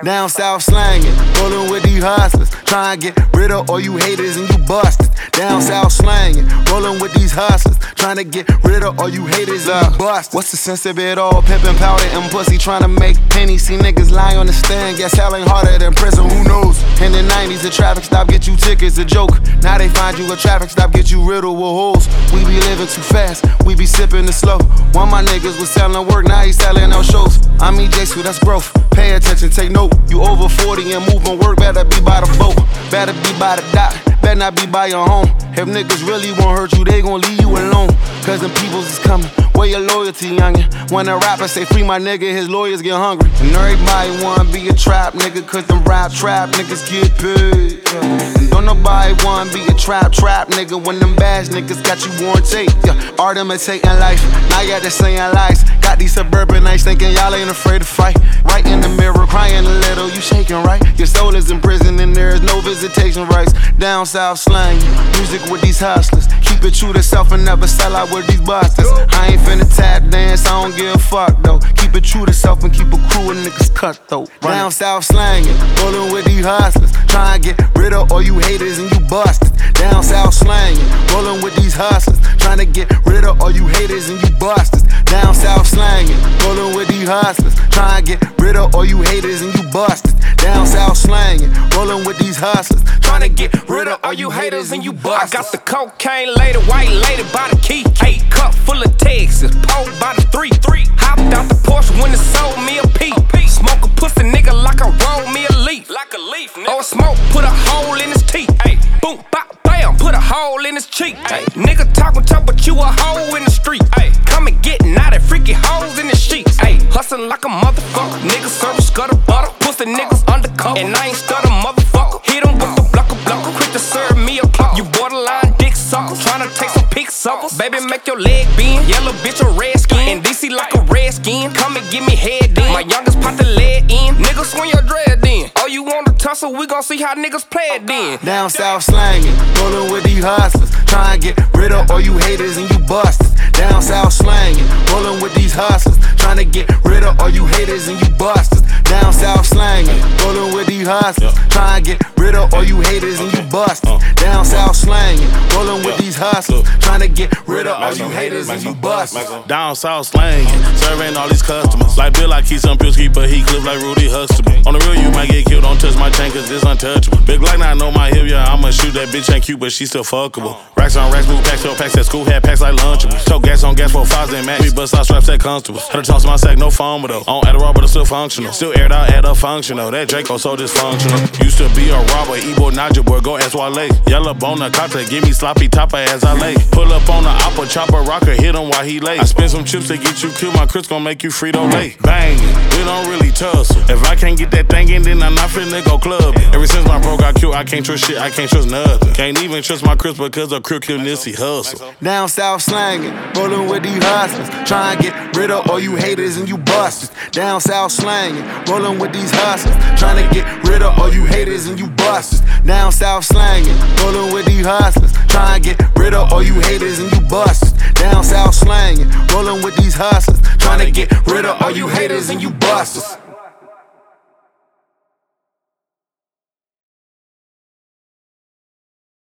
Down south slanging, rolling with these hustlers. Trying to get rid of all you haters and you busters. Down south slanging, rolling with these hustlers. Trying to get rid of all you haters and you busters. What's the sense of it all? Pimpin' powder and pussy, trying to make pennies. See niggas lying on the stand, guess hell ain't harder than prison, who knows? In the 90s, the traffic stop get you tickets, a joke. Now they find you a traffic stop, get you riddled with holes. We be living too fast, we be sipping it slow. One of my niggas was selling work, now he selling out shows. I'm EJ, that's growth. Pay attention, take note. You over 40 and moving work, better be by the boat. Better be by the dock, better not be by your home. If niggas really won't hurt you, they gon' leave you alone. Cause them peoples is coming, where your loyalty, youngin'? When a rapper say free my nigga, his lawyers get hungry. And everybody wanna be a trap nigga, cause them rap niggas get paid. And don't nobody wanna be a trap nigga when them bad niggas got you on tape. Art imitating life, now y'all just saying lies. Got these suburbanites thinking y'all ain't afraid to fight. Right in the mirror, crying a little, you shaking right? Your soul is in prison and there is no visitation rights. Down south slang, music with these hustlers. Keep it true to self and never sell out with these busters. I ain't finna tap dance, I don't give a fuck though. Keep it true to self and keep a crew of niggas cut though. Down south slanging, rolling with these hustlers. Trying to get rid of all you haters and you busters. Down south slanging, rolling with these hustlers. Trying to get rid of all you haters and you busters. Down south slanging, rolling with these hustlers. Trying to get rid of all you haters and you busters. Down south slanging, rolling with these hustlers. Trying to get rid of all you haters and you busters. I got the cocaine lady, white lady by the key. 8 cup full of Texas, pulled by the 3. Hopped out the Porsche when it sold me a P. Smoke a pussy nigga like I roll me a leaf. Like a leaf, nigga. Or smoke, put a hole in his teeth. Ay, boom, bop, bam, put a hole in his cheek. Ay, nigga talking tough, but you a hoe in the street. Ay, come and get naughty, freaky hoes in the sheets. Ay, hustling like a motherfucker. Niggas serving scuttle butter. Pussy niggas undercover. And I ain't stutter, motherfucker. Hit him with the blocker. Quick to serve me a clock. You borderline dick sucker. Tryna take some pics of us. Baby, make your leg bend. Yellow bitch or red skin. In DC like a red skin. Come and give me head then. My youngest pop the lead in. Niggas swing your dread then. Oh, you want to tussle? We gon' see how niggas play it then. Down south slanging, rolling with these hustlers. Trying to get rid of all you haters and you busters. Down south slanging, rolling with these hustlers. Trying to get rid of all you haters and you busters. Down south slanging, rolling with these hustlers. Trying to get rid of all you haters and you busters. Down south slanging, rolling with these hustlers. Trying to get rid of all you haters and you busters. Down south slanging, serving all these customers. Like Bill, I keep some pills, keep a heat clip like Rudy Huxtable. On the real, you might get killed, don't touch my chain cause it's untouchable. Big Glock, now I know my hip, yeah, I'ma shoot that bitch, ain't cute, but she still fuckable. Racks on racks, move packs, fill packs at school, had packs like Lunchables. Tote gas on gas for 5s and max. We bust out straps at constables. Had to toss my sack, no foam though. On Adderall, but it's still functional. Still aired out at a functional. That Draco so dysfunctional. Used to be a robber, Ebo Naja boy, go ask Wale. Yellow bone, a cotta, give me sloppy topper as I lay. Pull up on the oppa, chopper, rocker, hit him while he lay. I spend some chips to get you killed, my Chris gon' make you Frito-Lay. Bangin', we don't really tussle. If I can't get that thing in, then I'm not finna go club. Ever since my bro got killed, I can't trust shit, I can't trust nothing. Can't even trust my Chris because of Crip Kill Nissy hustle. Down south slanging, rolling with these hustlers. Trying to get rid of all you haters and you busters. Down south slanging, rolling with these hustlers. Trying to get rid of all you haters and you busters. Down south slanging, rolling with these hustlers. Trying to get rid of all you haters and you busters. Down south slanging, rolling with these hustlers. Trying to get rid of all you haters and you busters.